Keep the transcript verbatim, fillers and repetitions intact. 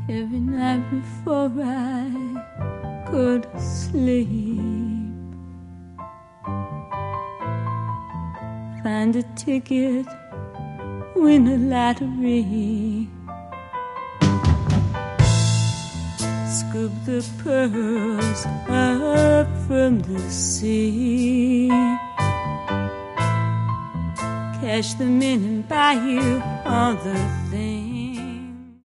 every night before I go to sleep. Find a ticket, win a lottery, scoop the pearls up from the sea, cash them in and buy you all the things